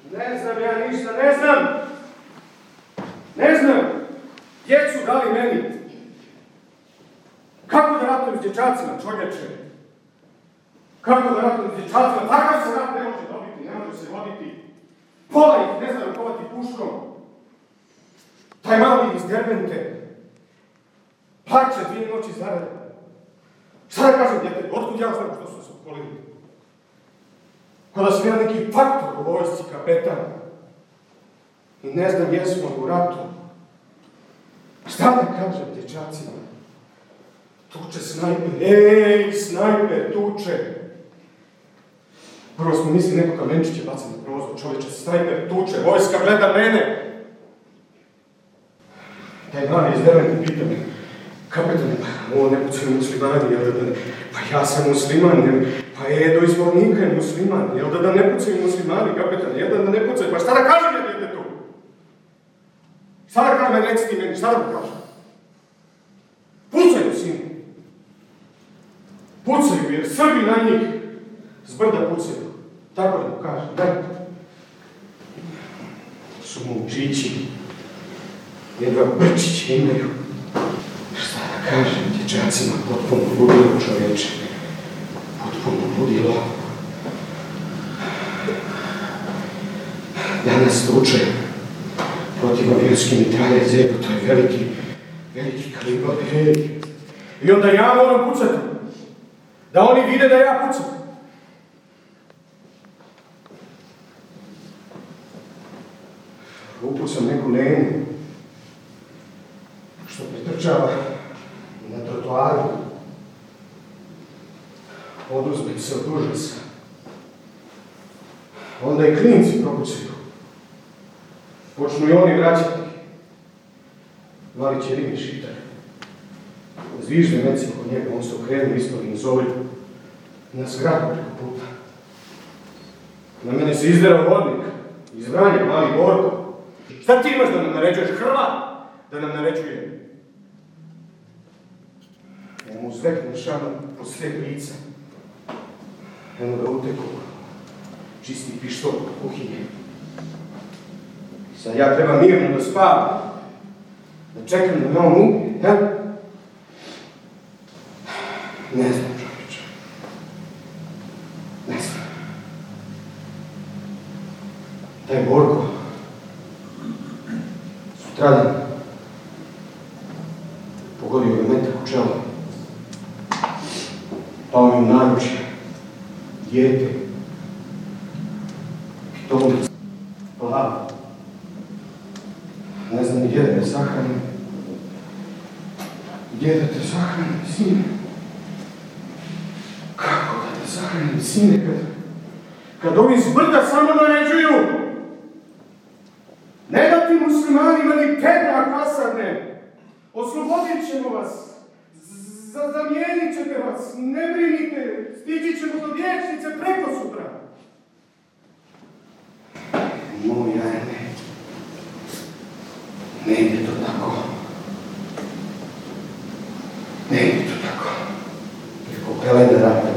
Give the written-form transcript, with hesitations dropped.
Ne znam ja ništa, ne znam! Ne znam! Djecu dali meni! Kako da ratujem s dječacima, čovječe? Kako da ratujem s dječacima? Takav se rat ne može dobiti, ne može se voditi. Pola ih ne zna rukovati puškom. Taj mali iz Derbente plaće 2 noći zarade. Šta da kažem djetetu? Otkud ja znam što su se ukolili? Ko da sam ja neki faktor u vojsci, kapetan. I ne znam jesmo u ratu. Šta da kažem dječacima? Tuče snajper. Ej, snajper, tuče. Prvo smo mislili neko kamenčiće bacati na prozor. Čovječe, snajper tuče, vojska gleda mene. Taj mali iz Derbente pita me, kapetane, pa ovo ne pucaju muslimani, jel da ne? Pa ja sam musliman, pa Edo iz Vornika je musliman, jel da ne pucaju muslimani, kapetane, jel da ne pucaju? Pa šta da kažem ja djetetu? Šta da kažem, reci ti meni, šta da kažem? Pucaju, sine. Pucaju, jer Srbi na njih s brda pucaju. Tako da mu kažem, da. Su momčići, jedva brčiće imaju. Šta da kažem dječacima, potpuno ludilo čovječe. Potpuno ludilo. Danas tuče protiv avionski mitralje Zebo, to je veliki kalibar. I onda ja moram pucati. Da oni vide da ja pucam. Upucam neku nenu što pretrčava na trotoaru. Oduzme se od užasa. Onda i klinci propucaju. Počnu i oni vraćati. Mali će rini šitar. Zvižde meci oko njega, on se okrenu ispod zovlju. Na zgradu preko puta. Na mene se izderao vodnik. Iz Vranja, mali Borko. Šta ti imaš da nam naređuješ? Hrvat da nam naređuje. Ja mu zveknem šaman po sred lica. Eno ga uteku. Čisti pištol u kuhinje. Sad ja treba mirno da spavam. Da čekam da me on ubije, ja? Ne znam, čovječe. Ne znam. Taj Borko sutradan pogodio ga metak u čelo. Pao mi u naručje. Dijete. Pitolica. Plava. Ne znam ni gdje da me sahranim. Gdje da te sahranim, sine? Kako da te sahranim, sine, kad ovi s brda samo naređuju? Ne da ti muslimanima ni pedra kasarne. Oslobodit ćemo vas. Zamijenit ćete vas. Ne brinite. Stići ćemo do vječnice preko sutra. Moja ne ide to tako. Ne ide to tako. Preko pelena rata